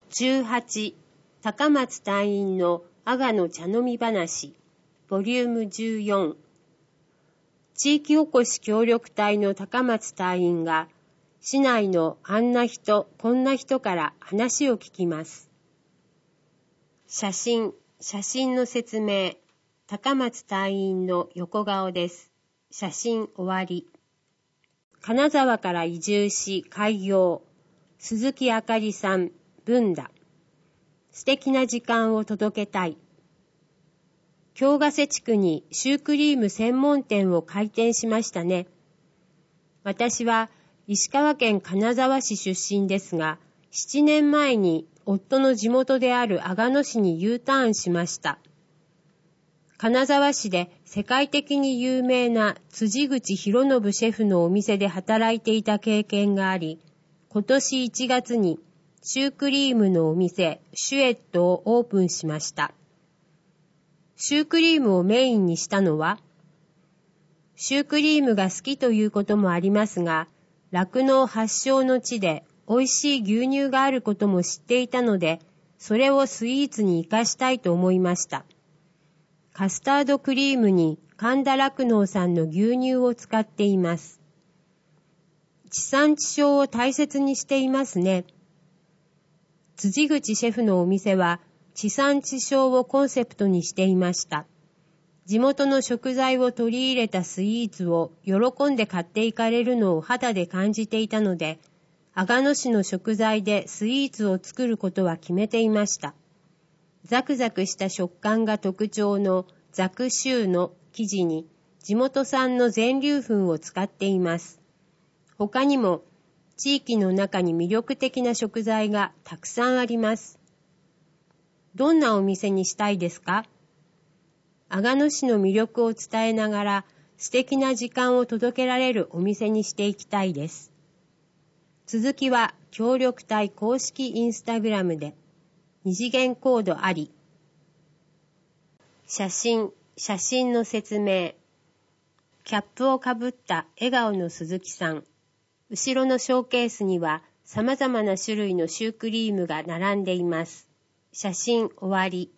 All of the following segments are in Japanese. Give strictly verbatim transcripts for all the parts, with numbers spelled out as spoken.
じゅうはち高松隊員の阿賀の茶飲み話ボリュームじゅうよん。地域おこし協力隊の高松隊員が市内のあんな人こんな人から話を聞きます。写真写真の説明。高松隊員の横顔です。写真終わり。金沢から移住し開業。鈴木あかりさん文だ。素敵な時間を届けたい。京ヶ瀬地区にシュークリーム専門店を開店しましたね。私は石川県金沢市出身ですが、ななねんまえに夫の地元である阿賀野市に U ターンしました。金沢市で世界的に有名な辻口博信シェフのお店で働いていた経験があり、今年いちがつにシュークリームのお店シュエットをオープンしました。シュークリームをメインにしたのは、シュークリームが好きということもありますが、酪農発祥の地で美味しい牛乳があることも知っていたので、それをスイーツに活かしたいと思いました。カスタードクリームに神田酪農さんの牛乳を使っています。地産地消を大切にしていますね。辻口シェフのお店は地産地消をコンセプトにしていました。地元の食材を取り入れたスイーツを喜んで買っていかれるのを肌で感じていたので、阿賀野市の食材でスイーツを作ることは決めていました。ザクザクした食感が特徴のザクシューの生地に地元産の全粒粉を使っています。他にも地域の中に魅力的な食材がたくさんあります。どんなお店にしたいですか？阿賀野市の魅力を伝えながら素敵な時間を届けられるお店にしていきたいです。続きは協力隊公式インスタグラムで。二次元コードあり。写真写真の説明。キャップをかぶった笑顔の鈴木さん。後ろのショーケースには様々な種類のシュークリームが並んでいます。写真終わり。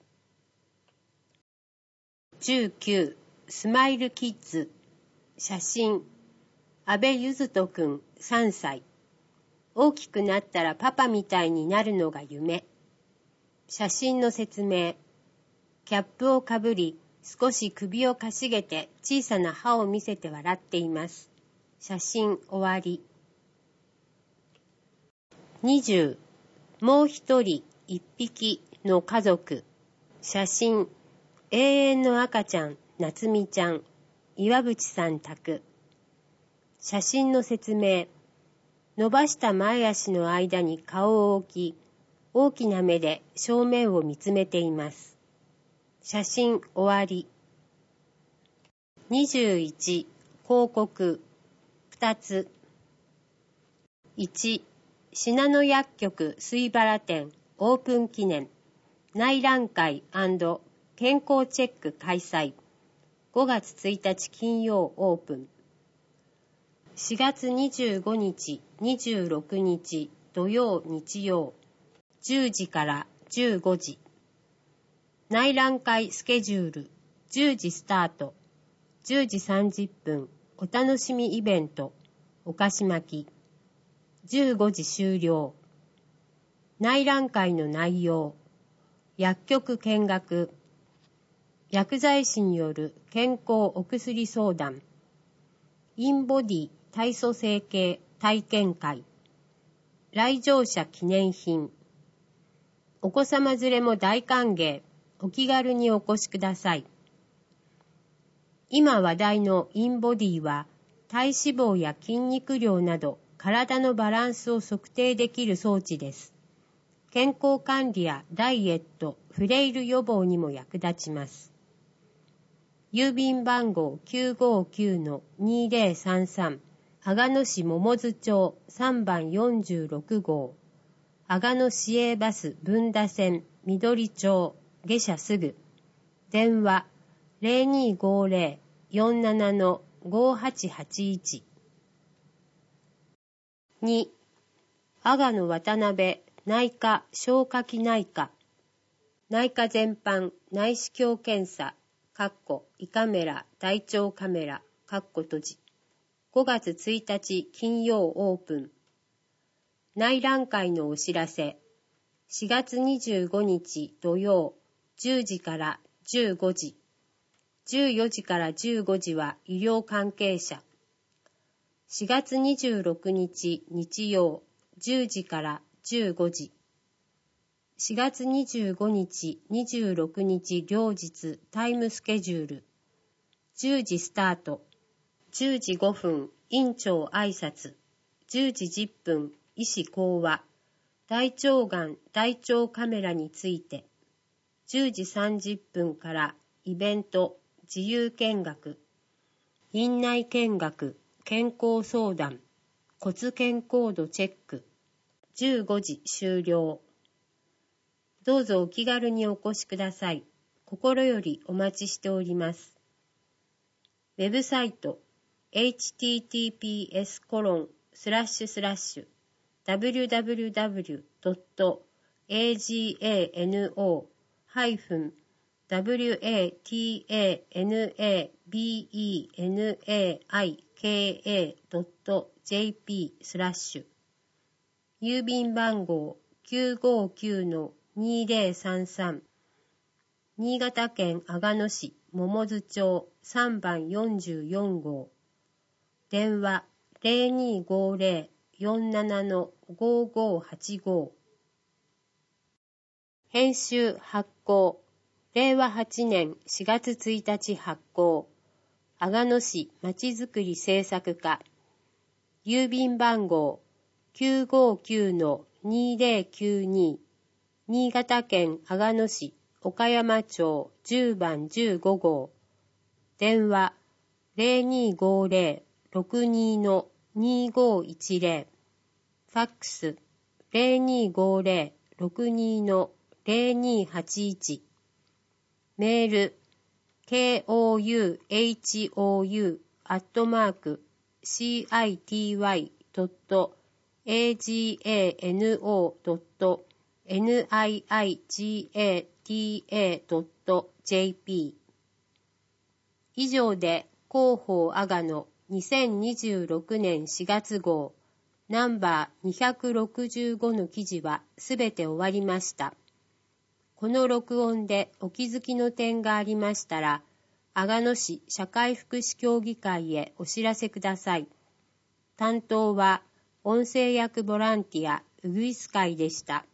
じゅうきゅうスマイルキッズ。写真阿部ゆずとくんさんさい。大きくなったらパパみたいになるのが夢。写真の説明。キャップをかぶり少し首をかしげて小さな歯を見せて笑っています。写真終わり。にじゅうもう一人一匹の家族。写真永遠の赤ちゃん夏美ちゃん岩渕さん宅。写真の説明。伸ばした前足の間に顔を置き大きな目で正面を見つめています。写真終わり。にじゅういち広告ふたつ。いち信濃薬局水原店オープン記念内覧会&健康チェック開催。ごがつついたち金曜オープン。しがつにじゅうごにちにじゅうろくにち土曜日曜じゅうじからじゅうごじ。内覧会スケジュールじゅうじスタート。じゅうじさんじゅっぷんお楽しみイベントお菓子巻き。じゅうごじ終了。内覧会の内容。薬局見学。薬剤師による健康お薬相談。インボディ体組成計体験会。来場者記念品。お子様連れも大歓迎。お気軽にお越しください。今話題のインボディは体脂肪や筋肉量など体のバランスを測定できる装置です。健康管理やダイエット、フレイル予防にも役立ちます。郵便番号 きゅうごきゅうのにぜろさんさん 阿賀野市桃津町さんばんよんじゅうろくごう。阿賀野市営バス文田線緑町下車すぐ。電話 ゼロにーごーゼロ よんなな ごーはちはちいち。に阿賀野渡辺内科消化器内科、内科全般内視鏡検査、かっこ胃カメラ、大腸カメラ、かっこ閉じ。ごがつついたち金曜オープン。内覧会のお知らせ。しがつにじゅうごにち土曜、じゅうじからじゅうごじ。じゅうよじからじゅうごじは医療関係者。しがつにじゅうろくにち日曜、じゅうじからじゅうごじ。しがつにじゅうごにち、にじゅうろくにち両日タイムスケジュール。じゅうじスタート。じゅうじごふん院長挨拶。じゅうじじゅっぷん医師講話。大腸がん大腸カメラについて。じゅうじさんじゅっぷんからイベント自由見学。院内見学健康相談。骨健康度チェック。じゅうごじ終了。どうぞお気軽にお越しください。心よりお待ちしております。ウェブサイト エイチティーティーピーエスコロンスラッシュスラッシュダブリュダブリュダブリュドットエージーエーエヌオーハイフンダブリュエーティーエーエヌエービーイーエヌエーアイケーエードットジェーピースラッシュ郵便番号 きゅうごきゅうのにぜろさんさん 新潟県阿賀野市桃津町さんばんよんじゅうよんごう電話 ゼロにーごーゼロ よんなな ごーごーはちご編集発行れいわはちねんしがつついたち発行阿賀野市まちづくり政策課郵便番号 きゅうごきゅうのにぜろきゅうに 新潟県阿賀野市岡山町じゅうばんじゅうごごう電話 ゼロにーごーゼロ ろくにーのにーごーいちぜろ ファックス ゼロにーごーゼロ ろくにーのゼロにーはちいちメール ケーオーユーエイチオーユー アットマーク シーアイティーワイ ドット エージーエーエヌオー ドット ニガタ ドット ジェーピー 以上で広報阿賀野にせんにじゅうろくねんしがつごうナンバーにひゃくろくじゅうごの記事はすべて終わりました。この録音でお気づきの点がありましたら、阿賀野市社会福祉協議会へお知らせください。担当は音声役ボランティアウグイス会でした。